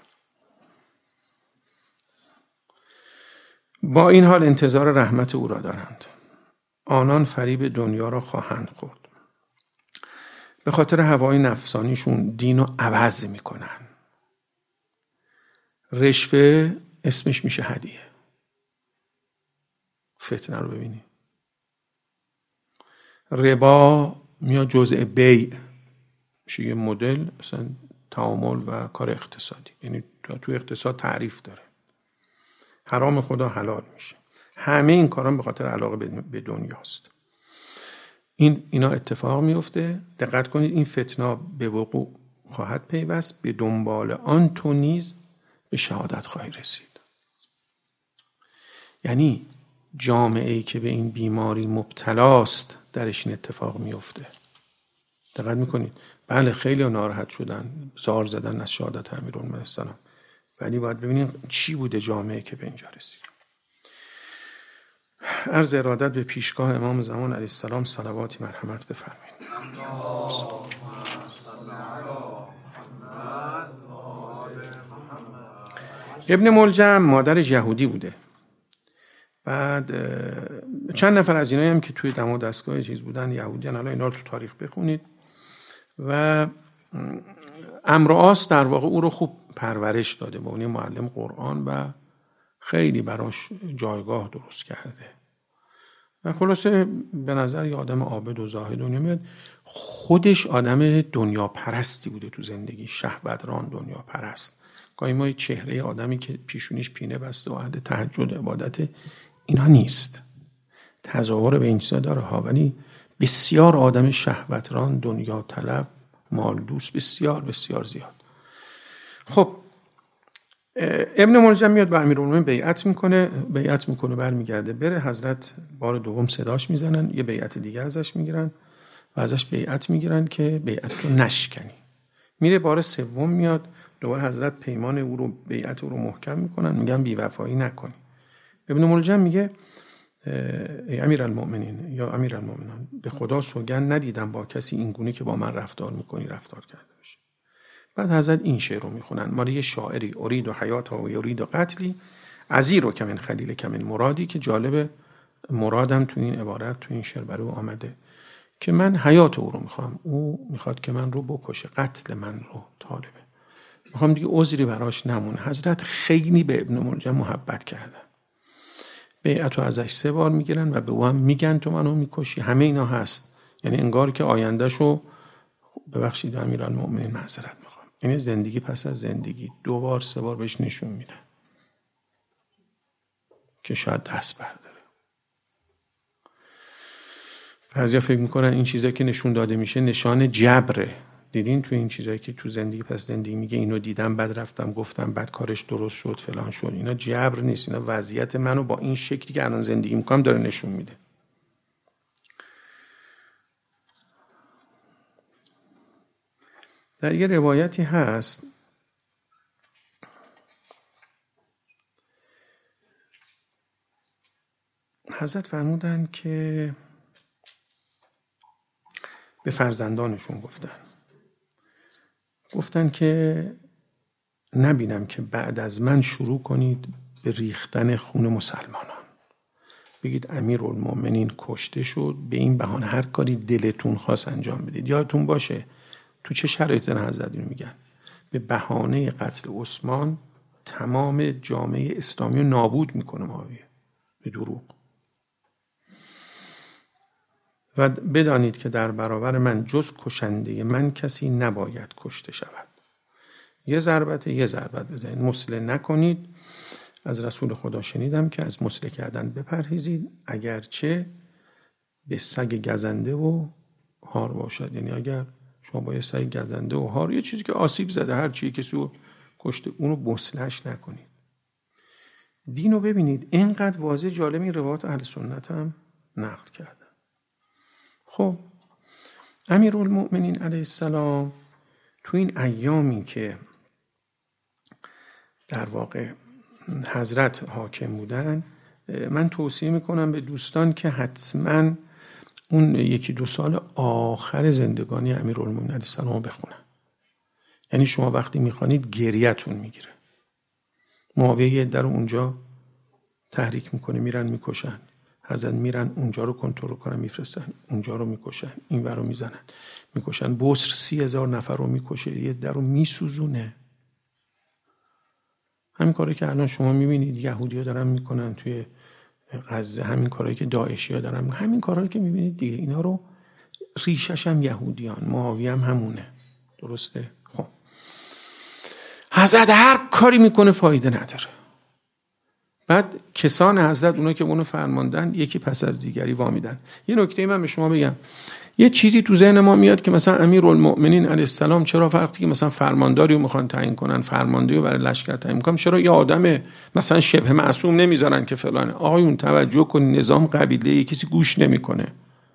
با این حال انتظار رحمت او را دارند. آنان فریب دنیا را خواهند خورد. به خاطر هوای نفسانیشون دین رو عوض میکنن. رشوه اسمش میشه هدیه. فتنه رو ببینی. ربا میاد جزء بیع میشه، یه مدل مثلا تعامل و کار اقتصادی، یعنی تو اقتصاد تعریف داره. حرام خدا حلال میشه. همه این کاران به خاطر علاقه به دنیاست. اینا اتفاق میفته. دقت کنید این فتنه به وقوع خواهد پیوست، به دنبال آن تو نیز به شهادت خواهی رسید. یعنی جامعه‌ای که به این بیماری مبتلاست درش این اتفاق میفته. دقت میکنید؟ بله خیلی ناراحت شدن، زار زدن از شهادت امیرالمومنین السلام، ولی باید ببینیم چی بوده جامعه که به اینجا رسید. عرض ارادت به پیشگاه امام زمان علیه السلام صلواتی مرحمت بفرمایید. ابن ملجم مادرش یهودی بوده. بعد چند نفر از اینایی هم که توی دم و دستگاه چیز بودن یهودیان، حالا اینا رو تو تاریخ بخونید. و عمرو عاص در واقع او رو خوب پرورش داده، با اون معلم قرآن و خیلی براش جایگاه درست کرده. و خلاصه به نظر یه آدم عابد و زاهد دنیا میاد. خودش آدم دنیا پرستی بوده تو زندگی، شهوتران، دنیا پرست. گاهی ما چهره آدمی که پیشونیش پینه بسته و عهد تهجد عبادت اینا نیست، تظاهر به این چیزا داره ها، ولی بسیار آدم شهوتران، دنیا طلب، مال دوست، بسیار بسیار زیاد. خب ابن ملجم میاد با امیرالمومنین بیعت میکنه برمیگرده بره. حضرت بار دوم صداش میزنن، یه بیعت دیگه ازش میگیرن و ازش بیعت میگیرن که بیعت رو نشکنی. میره بار سوم میاد، دوباره حضرت پیمان او رو، بیعت او رو محکم میکنن، میگن بی‌وفایی نکنی. ابن ملجم میگه ای امیرالمومنین یا امیرالمومنین، به خدا سوگند ندیدم با کسی این گونه که با من رفتار میکنی رفتار کرده باشه. بعد حضرت این شعر رو میخونن، مال یه شاعری، ارید و حیات و یرید و قتلی عزیر و کمن خلیل کمن مرادی، که جالب مرادم تو این عبارت تو این شعر برای آمده که من حیات او رو میخوام، او میخواد که من رو بکشه، قتل من رو طالبه، میخوام دیگه عذری براش نمونه. حضرت خیلی به ابن ملجم محبت کردن، بیعتو ازش 3 بار میگیرن و به او هم میگن تو منو میکشی. همه اینا هست، یعنی انگار که آیندهشو ببخشید امیرالمومنین معذرت میخوام، یعنی زندگی پس از زندگی 2 بار 3 بار بهش نشون میدن که شاید دست برداره. بعضیا فکر میکنن این چیزا که نشون داده میشه نشان جبره. دیدین تو این چیزایی که تو زندگی پس زندگی میگه اینو دیدم، بعد رفتم گفتم، بعد کارش درست شد، فلان شد. اینا جبر نیست، اینا وضعیت منو با این شکلی که الان زندگی میکنم داره نشون میده. در یه روایتی هست حضرت فرمودن که به فرزندانشون گفتن که نبینم که بعد از من شروع کنید به ریختن خون مسلمانان. بگید امیرالمومنین کشته شد، به این بهانه هر کاری دلتون خواست انجام بدید. یادتون باشه تو چه شرایطی حضرت اینو میگن؟ به بهانه قتل عثمان تمام جامعه اسلامی رو نابود میکنه معاویه، به دروغ. و بدانید که در برابر من جز کشنده من کسی نباید کشته شود. یه ضربت بزنید، مسله نکنید. از رسول خدا شنیدم که از مسله کردن بپرهیزید، اگرچه به سگ گزنده و هار باشد. یعنی اگر شما با یه سگ گزنده و هار، یه چیزی که آسیب زده، هر چیزی کسی رو کشته، اونو مسلهش نکنید. دینو ببینید اینقدر واضح، جالب. این روایات اهل سنت هم نقل کردن. خب امیرالمؤمنین علیه السلام تو این ایامی که در واقع حضرت حاکم بودن، من توصیه میکنم به دوستان که حتما اون 1-2 سال آخر زندگانی امیرالمؤمنین علیه السلام بخونن. یعنی شما وقتی میخوانید گریه‌تون میگیره. معاویه یه عده رو اونجا تحریک میکنه، میرن میکشن. حضرت میرن اونجا رو کنترل کنن، میفرستن اونجا رو میکشن، این ور رو میزنن میکشن. بصر 30,000 نفر رو میکشه، یه عده رو میسوزونه. همین کاری که الان شما میبینید یهودی‌ها دارن میکنن توی غزه، همین کارهایی که داعشی‌ها دارن، همین کارهایی که میبینید دیگه، اینا رو ریشش هم یهودیان، معاویه هم همونه. درسته؟ خب حضرت هر کاری میکنه فایده نداره. بعد کسان حضرت، اونا که اونو فرماندن، یکی پس از دیگری وامیدن. یه نکته من به شما بگم، یه چیزی تو ذهن ما میاد که مثلا امیرالمؤمنین علیه السلام چرا وقتی که مثلا فرمانداری رو میخوان تعیین کنن، فرماندهی رو برای لشکر تعیین میکنن، چرا یه آدم مثلا شبه معصوم نمیذارن که فلانه؟ آقایون توجه کنین، نظام قبیله کسی گوش نمیکنه.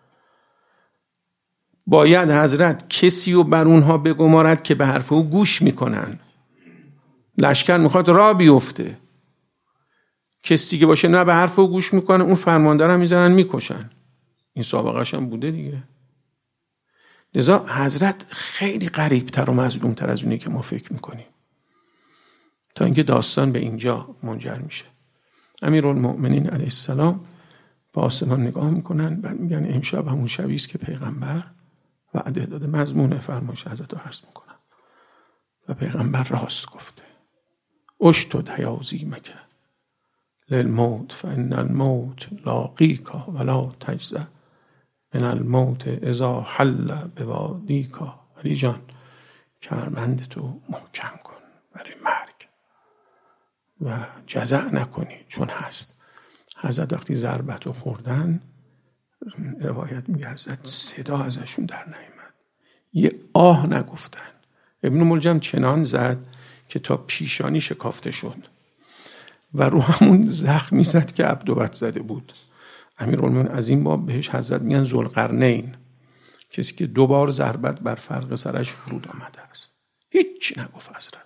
باید حضرت کسی رو بر اونها بگمارد که به حرف او گوش میکنن. لشکر میخواد راه بیفته، کسی که باشه نه به حرف او گوش میکنه، اون فرمانده رو میذارن میکشن. این سابقه‌اش هم بوده دیگه. لذا حضرت خیلی قریب‌تر و مظلوم‌تر از اونی که ما فکر میکنیم، تا اینکه داستان به اینجا منجر میشه. امیرالمؤمنین علیه السلام با آسمان نگاه میکنن، بعد میگن امشب همون شبی است که پیغمبر وعده داده. مضمون فرمایش حضرت رو عرض میکنم. و پیغمبر راست گفته. اشتد حیازیمک للموت فان الموت لاقیک ولا تجزع من الموت اذا حل بوادیک. علی جان کمربند تو محکم کن برای مرگ و جزع نکنی، چون هست. حضرت وقتی ضربت رو خوردن، روایت میگه حضرت صدا ازشون در نیامد، یه آه نگفتن. ابن ملجم چنان زد که تا پیشانی شکافته شد و رو همون زخمی زد که عبدوبت زده بود. امیرالمومنین از این باب بهش حضرت میگن ذوالقرنین، کسی که 2 بار ضربت بر فرق سرش فرود آمده است. هیچ نگفت حضرت.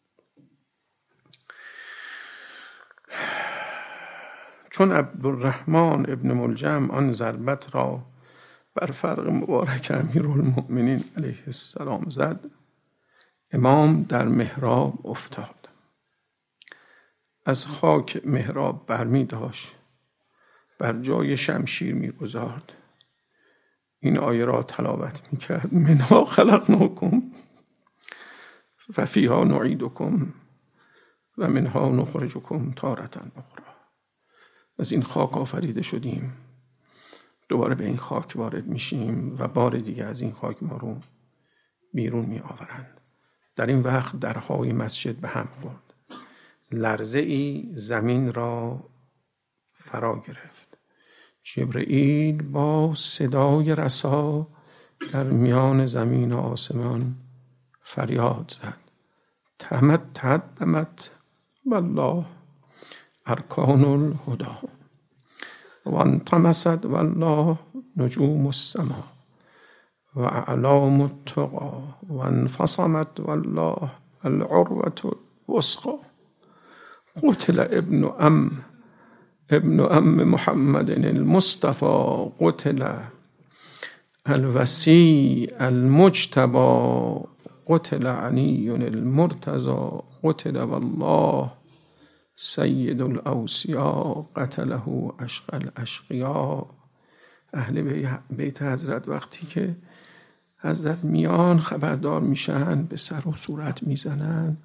چون عبدالرحمن ابن ملجم آن ضربت را بر فرق مبارک امیرالمؤمنین علیه السلام زد، امام در محراب افتاد، از خاک محراب برمی داشت، بر جای شمشیر می گذارد، این آیه را تلاوت می کرد: منها خلقناکم و فیها نعیدکم و منها نخرجکم تارة اخرى. از این خاک آفریده شدیم، دوباره به این خاک وارد میشیم و بار دیگه از این خاک ما رو بیرون می آورند. در این وقت درهای مسجد به هم خورد، لرزه ای زمین را فرا گرفت. جبرئیل با صدای رسا در میان زمین و آسمان فریاد زد تهدمت والله ارکان الهدا و انطمست والله نجوم السما و اعلام التقا و انفصمت والله العروة الوثقی قتل ابن ام محمد المصطفى قتل الوصی المجتبى قتل علی المرتضى قتل والله سید الاوصیاء قتله اشقى الاشقیاء. اهل بیت حضرت وقتی که حضرت میان خبردار میشن به سر و صورت میزنن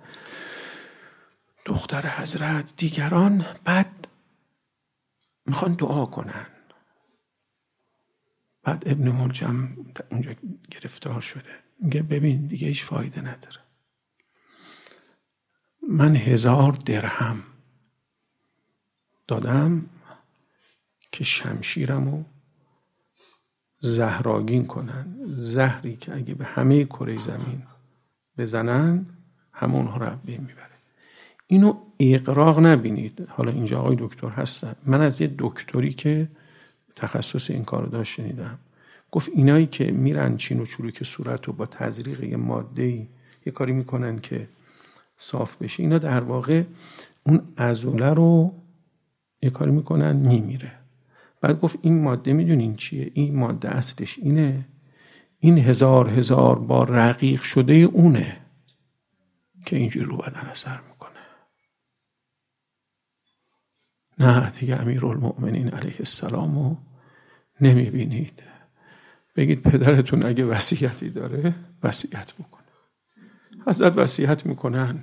دختر حضرت، دیگران بعد میخوان دعا کنن. بعد ابن ملجم اونجا گرفتار شده، میگه ببین دیگه هیچ فایده نداره، من 1000 درهم دادم که شمشیرمو زهرآگین کنن، زهری که اگه به همه کره زمین بزنن همونها رو بین میبره. اینو اغراق نبینید. حالا اینجا آقای دکتر هستن، من از یه دکتری که تخصص این کارو داشت شنیدم، گفت اینایی که میرن چین و چروک صورت رو با تزریق یه ماده‌ای یه کاری میکنن که صاف بشه، اینا در واقع اون عضله رو یه کاری میکنن میمیره. بعد گفت این ماده میدونین چیه؟ این ماده اصلش اینه، این 1000 بار رقیق شده اونه که اینجوری رو بدن اثر میکنه. نه دیگه امیرالمؤمنین علیه السلام رو نمیبینید. بگید پدرتون اگه وصیتی داره وصیت بکنه. حضرت وصیت میکنن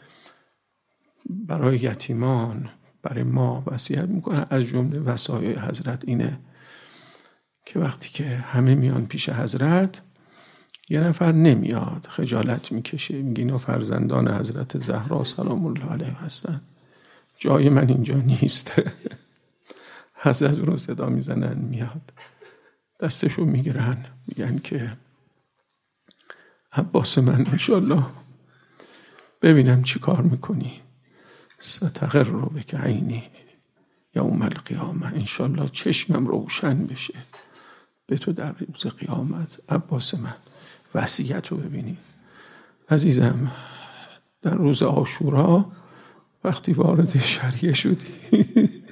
برای یتیمان، برای ما وصیت میکنن. از جمله وصایای حضرت اینه که وقتی که همه میان پیش حضرت یه نفر نمیاد، خجالت میکشه، میگه اینا فرزندان حضرت زهرا سلام الله علیها هستن، جای من اینجا نیست. حضرت رو صدا میزنن میاد، دستشو میگیرن میگن که عباس من انشالله ببینم چی کار میکنی، ستقر رو بک عینی یوم القیامه، انشالله چشمم روشن بشه به تو در روز قیامت. عباس من وصیت رو ببینی. عزیزم در روز عاشورا وقتی وارد شریعه شدی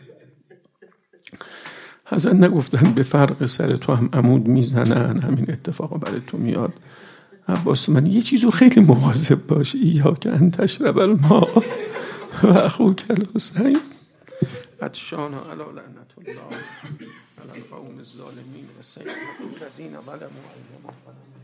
حضرت نگفتن به فرق سر تو هم عمود میزنن همین اتفاقا برای تو میاد. عباس من یه چیزو خیلی مواظب باش، ایاک ان تشرب الماء و اخوک الحسین عطشان علی لعنت الله علی القوم الظالمین و سیئ الذین ظلموا